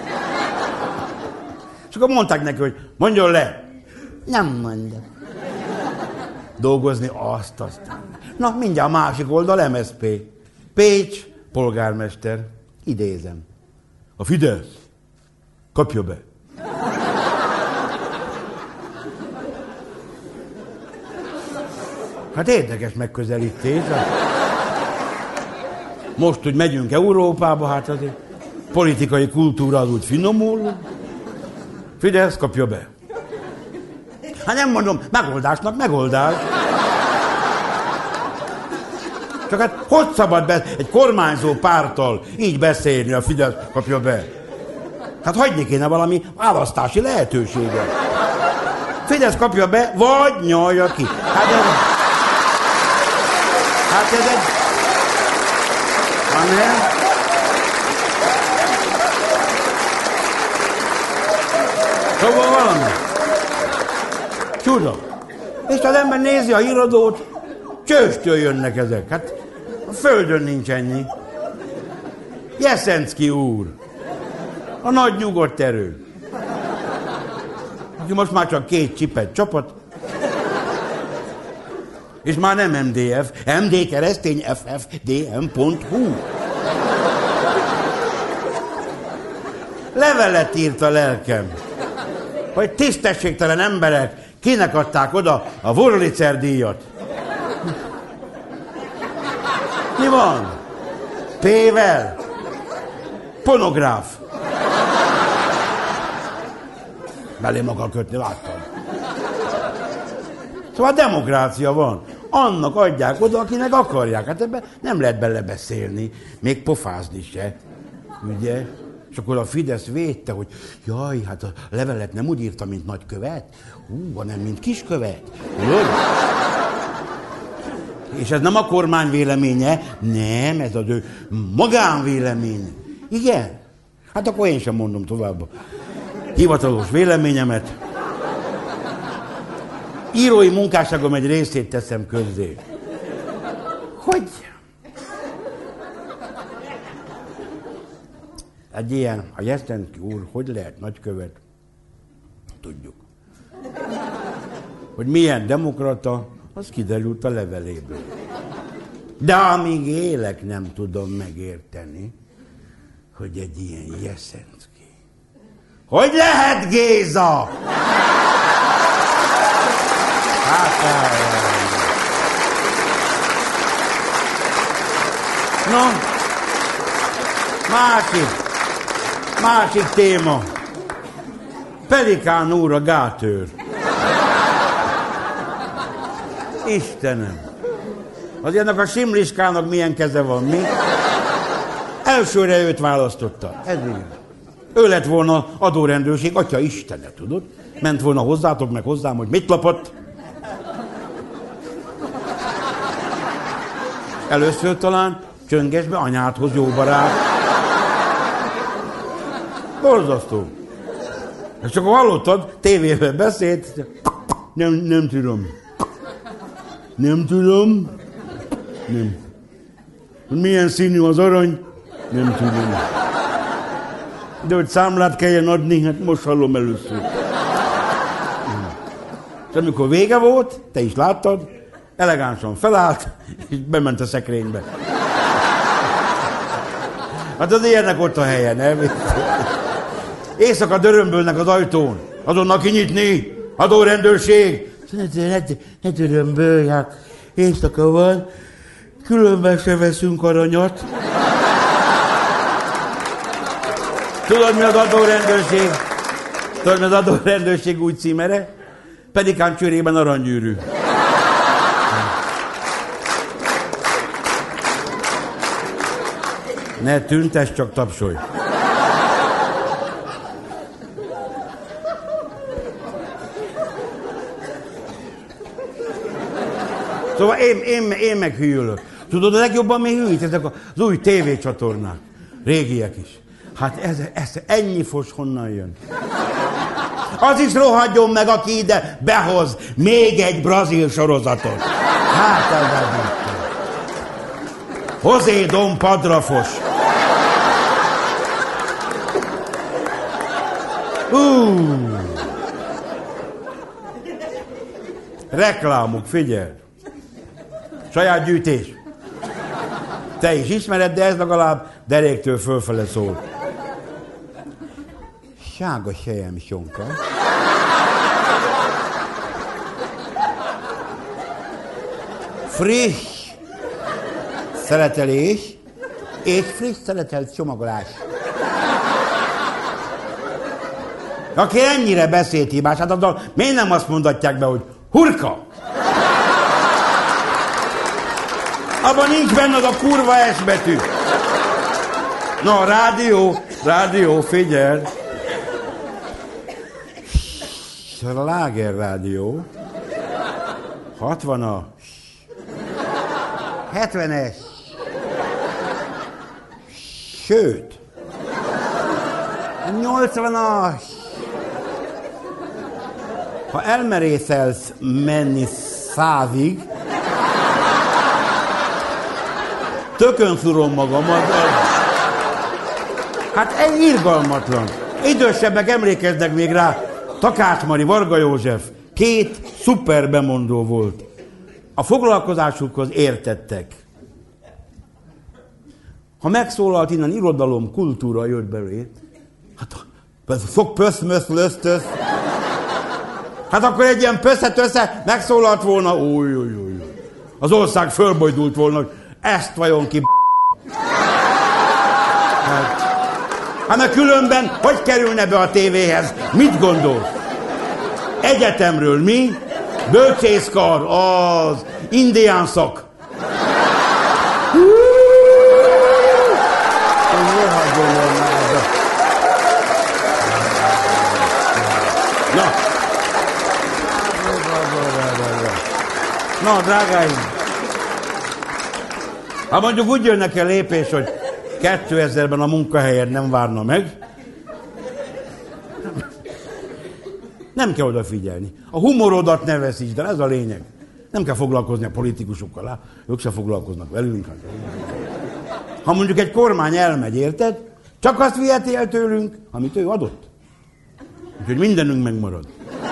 És akkor mondták neki, hogy mondjon le. Nem mondom. Dolgozni azt, aztán. Na, mindjárt a másik oldal, em es zé pé. Pécs, polgármester. Idézem. A Fidesz kapja be. Hát érdekes megközelítés. Most, hogy megyünk Európába, hát azért politikai kultúra az úgy finomul. Fidesz kapja be. Hát nem mondom, megoldásnak megoldás. Csak hát hogy szabad be egy kormányzó párttal így beszélni, a Fidesz kapja be? Hát hagyni kéne valami választási lehetőséget. Fidesz kapja be, vagy nyalja ki. Hát ez, hát ez egy... Van el? Szóval valami. Csuda. És az ember nézi a híradót, csőstől jönnek ezek. Hát a földön nincs ennyi. Jeszenszky úr. A nagy nyugodt erő. Aki most már csak két csipet csapat. És már nem em dé ef, em dé keresztény ef ef dé em pont hú. Levelet írt a lelkem, hogy tisztességtelen emberek kinek adták oda a Wurlitzer díjat. Mi van? P-vel? Ponográf. belém akar kötni, láttad? Szóval demokrácia van. Annak adják oda, akinek akarják. Hát ebben nem lehet belebeszélni, még pofázni se. Ugye? És akkor a Fidesz védte, hogy jaj, hát a levelet nem úgy írta, mint nagykövet, hú, hanem mint kiskövet. Tudod? És ez nem a kormány véleménye, nem, ez az ő magánvéleménye. Igen? Hát akkor én sem mondom tovább a hivatalos véleményemet. Írói munkásságom egy részét teszem közzé. Hogy? Egy ilyen, a Jesztenszky úr, hogy lehet nagykövet? Tudjuk. Hogy milyen demokrata, az kiderült a leveléből. De amíg élek, nem tudom megérteni, hogy egy ilyen Jesztenszky. Hogy lehet, Géza? Hát, no, másik, másik téma. Pelikán úr a gátőr. Istenem! Az ennek a Simliskának milyen keze van, mi? Elsőre őt választotta. Ez így. Ő lett volna adórendőrség, atya Istene, tudod? Ment volna hozzátok, meg hozzám, hogy mit lopott. Először talán csöngesbe anyádhoz jó barát. Borzasztó. És csak hallottad, tévében beszélt. Nem, nem tudom. Nem tudom. Nem. Milyen színű az arany? Nem tudom. De hogy számlát kelljen adni, hát most hallom először. És amikor vége volt, te is láttad, elegánsan felállt, és bement a szekrénybe. Hát az ilyennek ott a helye, nem? Éjszaka dörömbölnek az ajtón. Azonnal kinyitni. Adórendőrség. Ne, ne, ne dörömbölj, hát éjszaka van. Különben se veszünk aranyat. Tudod, mi az adórendőrség? Tudod, mi az adórendőrség úgy címere? Pelikán csőrében aranygyűrű. Ne tüntess, csak tapsolj. Szóval én, én, én meg hűlök. Tudod, a legjobban mi hűít? Ezek az új tévécsatornák. Régiek is. Hát ez, ez ennyi fos honnan jön? Az is rohadjon meg, aki ide behoz még egy brazil sorozatot. Hát ez az José Dom Padrafos. Uh. Reklámok, figyelj! Saját gyűjtés. Te is ismered, de ez legalább deréktől fölfele szól. Sága sejem sonka. Friss szeletelés és friss szeletelt csomagolás. Aki ennyire beszédhibás, hát azzal miért nem azt mondatják be, hogy hurka? Abban nincs benne az a kurva S betű. Na, rádió, rádió, figyelj. Sláger rádió. hatvanas. hetvenes. Sőt. nyolcvanas. Ha elmerészelsz menni százig, tökön szurom magamat. Hát egy irgalmatlan. Idősebbek emlékeznek még rá. Takács Mari, Varga József. Két szuper bemondó volt. A foglalkozásukhoz értettek. Ha megszólalt innen irodalom, kultúra jött belé, hát sok pöszmösz lösztösz. Hát akkor egy ilyen pössze-tössze megszólalt volna, új, új, új. Az ország fölbojdult volna, hogy ezt vajon ki hát, hát mert különben hogy kerülne be a tévéhez? Mit gondol? Egyetemről mi? Bölcsészkar, az indián szak. Na. Na, drágáim. Ha mondjuk úgy jönnek el lépés, hogy kétezerben a munkahelyed nem várna meg, nem kell odafigyelni. A humorodat ne veszítsd el, ez a lényeg. Nem kell foglalkozni a politikusokkal, ők se foglalkoznak velünk. Ha mondjuk egy kormány elmegy, érted? Csak azt viheti el tőlünk, amit ő adott. Úgyhogy mindenünk megmarad.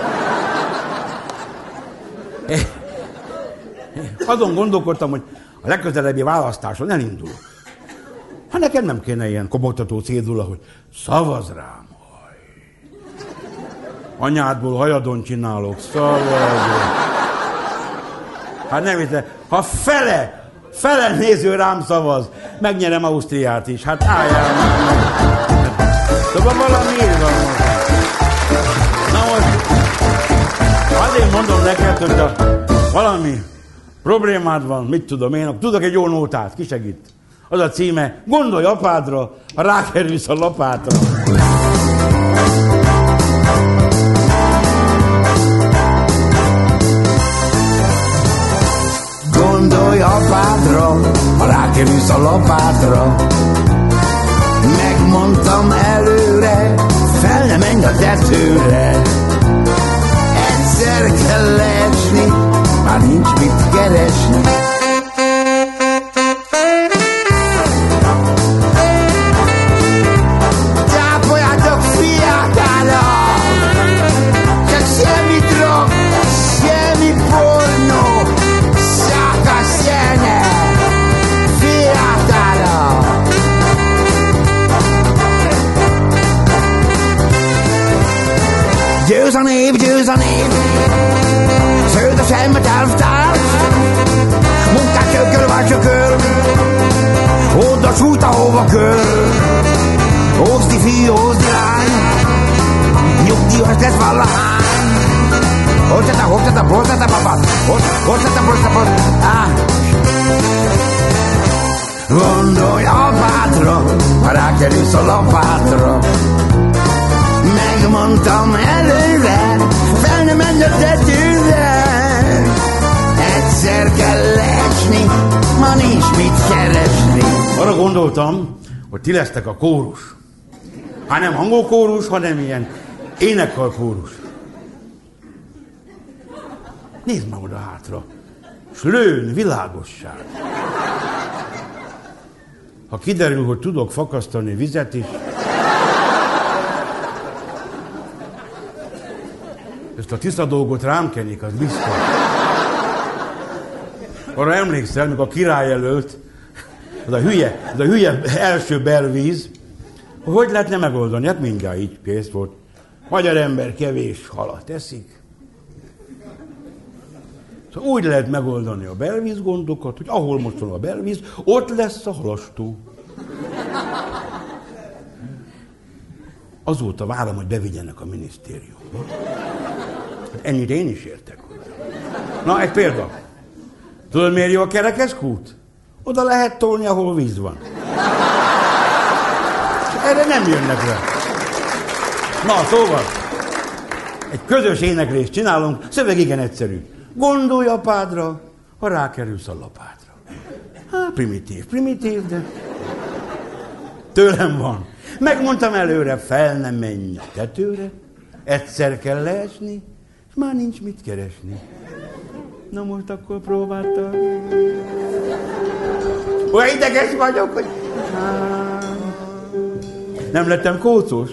Azon gondolkodtam, hogy a legközelebbi választáson elindulok. Ha neked nem kéne ilyen kobogtató cédula, hogy szavaz rám, haj. Anyádból hajadon csinálok, szavaz. Hát nem hiszem, ha fele, fele néző rám szavaz, megnyerem Ausztriát is. Hát álljál már meg. Szóval valami így van most. Na most, azért mondom neked, hogy ha valami problémád van, mit tudom én, tudok egy jó nótát, ki segít. Az a címe, gondolj apádra, ha rákerülsz a lapátra. Gondolj apádra, ha rákerülsz a lapátra. Megmondtam előre, fel ne menj a tetőre. Egyszer kell leesni, már nincs mit keresni. Cápoljátok fiatalok, csak semmi drog, semmi pornó, szakasz zene, fiatalok. Győz a név, győz a név, sződ a semmet elvtárs, munkát csökköl, vagy csökköl, oda sújt, ahova kör. Ózdi fiú, ózdi lány, nyugdíjas lesz valahány. Hozzata, hozzata, hozzata, papa, hozzata, hozzata, hozzata. Gondolj apádra, ha rákerülsz a lapátra. Megmondtam előre, fel ne menj a tetőre. Egyszer kell leesni, ma nincs mit keresni. Arra gondoltam, hogy ti lesztek a kórus. Hát nem hangokórus, hanem ilyen énekkal kórus. Nézd már oda hátra. S lőn világosság. Ha kiderül, hogy tudok fakasztani vizet is, ezt a Tisza dolgot rám kenik, az biztos. Arra emlékszel, mikor a király előtt, az a hülye, az a hülye első belvíz, hogy lehetne megoldani? Hát mindjárt így kész volt. Magyar ember kevés halat eszik. Szóval úgy lehet megoldani a belvíz gondokat, hogy ahol most van a belvíz, ott lesz a halastó. Azóta várom, hogy bevigyenek a minisztériumba. Ennyit én is értek. Na, egy példa. Tudod, miért jó a Kerekeskút? Oda lehet tolni, ahol víz van. Erre nem jönnek le. Na, szóval, egy közös éneklést csinálunk, szöveg igen egyszerű. Gondolj apádra, ha rákerülsz a lapátra. Hát, primitív, primitív, de tőlem van. Megmondtam előre, fel nem menj a tetőre, egyszer kell leesni, és már nincs mit keresni. Na most akkor próbáltam. Olyan ideges vagyok, hogy... Nem lettem kócos?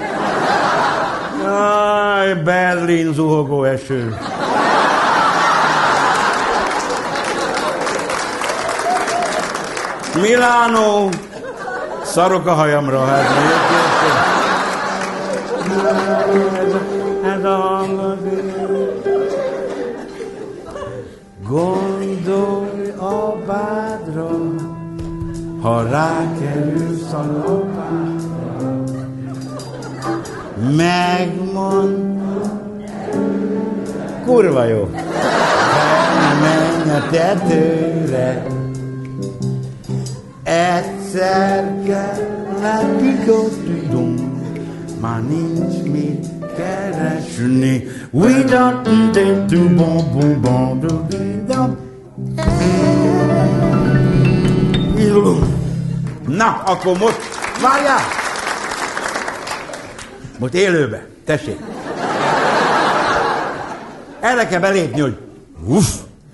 Jaj, Berlin zuhogó eső. Milánó, szarok a hajamra, hát ez a hang. Gondolj apádra, ha rákerülsz a lapátra. Megmondom kurva jó. Menj a tetőre, egyszer kellett tudunk, már nincs mit keresni. We don't think to bom bom bom bom. Na, akkor most, várjál! Most élőbe, tessék. Erre kell belépni, hogy uff.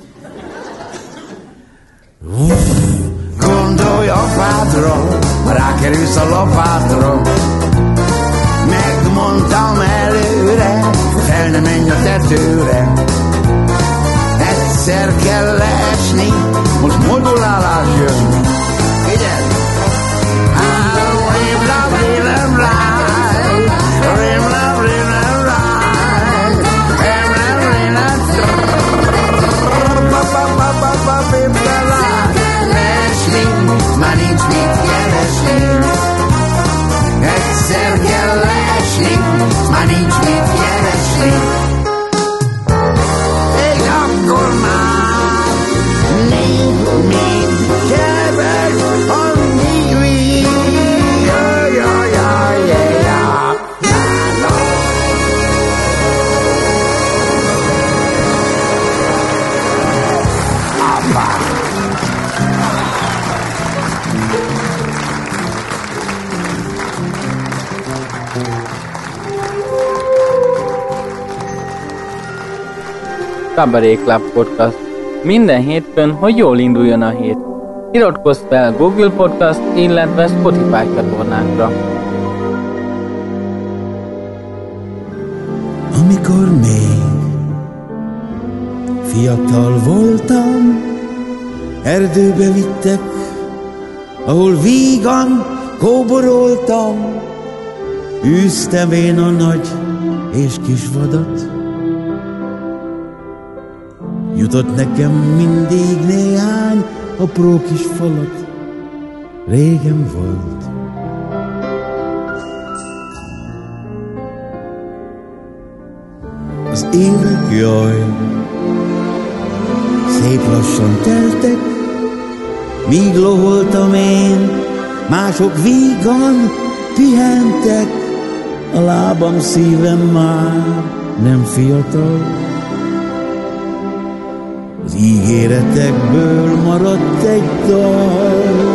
Uff. Gondolj apádra, ha rákerülsz a lapátra. Megmondtam előre, fel ne menj a tetőre. Egyszer kell leesni, most modulálás jön. Figyelj! Már nincs mit keresni. Egyszer kell leesni, már nincs mit keresni. És akkor már nincs mit keresni. Cabaret Club Podcast. Minden hétfőn, hogy jól induljon a hét. Iratkozz fel Google Podcast, illetve Spotify csatornánkra. Amikor még fiatal voltam, erdőbe vittek, ahol vígan kóboroltam. Űztem én a nagy és kis vadat, jutott nekem mindig néhány apró kis falat, régen volt. Az évek, jaj, szép lassan teltek, míg loholtam én, mások vígan pihentek. A lábam, szívem már nem fiatal, az ígéretekből maradt egy dal.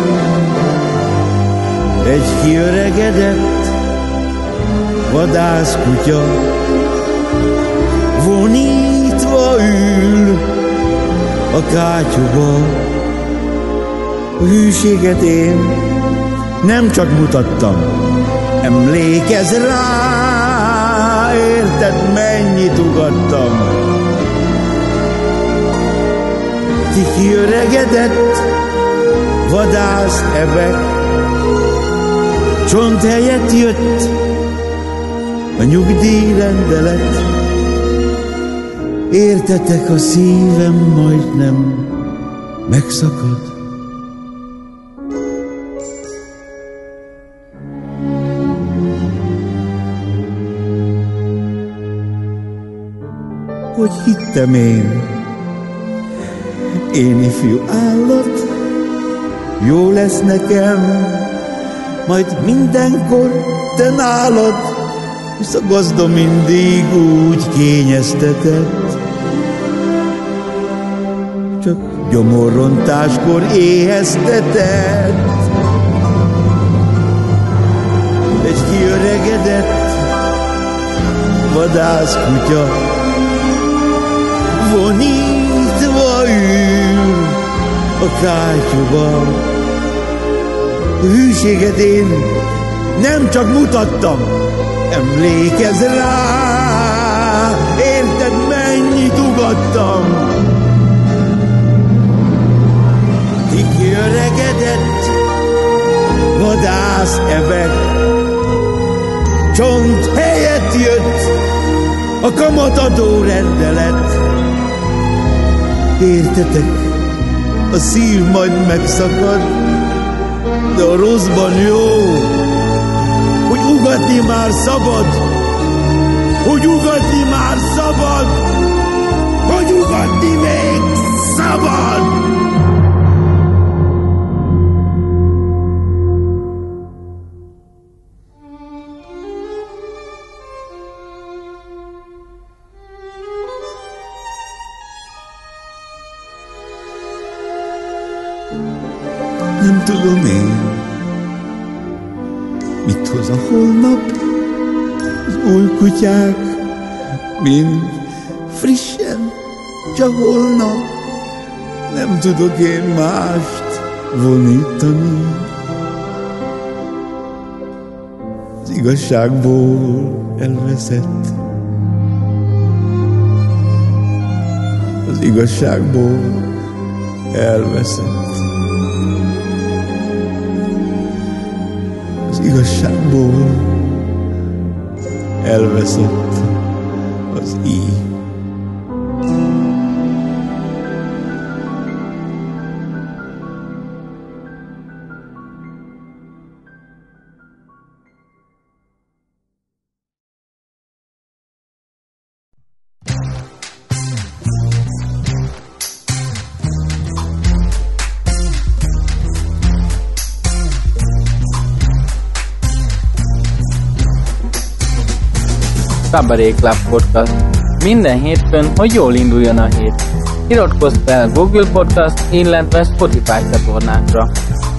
Egy kiöregedett vadászkutya vonítva ül a kátyúba. A hűséget én nem csak mutattam, emlékezz rá, érted, mennyit ugattam. Ti kiöregedett vadász ebek, csont helyett jött a nyugdíjrendelet. Értetek, a szívem majdnem megszakad. Hogy hittem én, én ifjú állat, jó lesz nekem, majd mindenkor te nálad, hisz a gazda mindig úgy kényeztetett. Csak gyomorrontáskor éheztetett. Egy kiöregedett vadászkutya vonítva ül a kátyúba. A hűséget én nem csak mutattam, emlékezz rá, érted, mennyit ugattam. Ki kiöregedett vadász ebek, csont helyett jött a kamatadó rendelet. Értetek, a szív majd megszakad, de a rosszban jó, hogy ugatni már szabad, hogy ugatni már szabad. nem tudom én, mit hoz a holnap, az új kutyák, mind frissen, csak holnap nem tudok én mást vonítani. Az igazságból elveszett, az igazságból elveszett, az igazságból elveszett az íj. Cabaret Club Podcast. Minden hétfőn, hogy jól induljon a hét. Iratkozz fel Google Podcast, illetve Spotify csatornákra.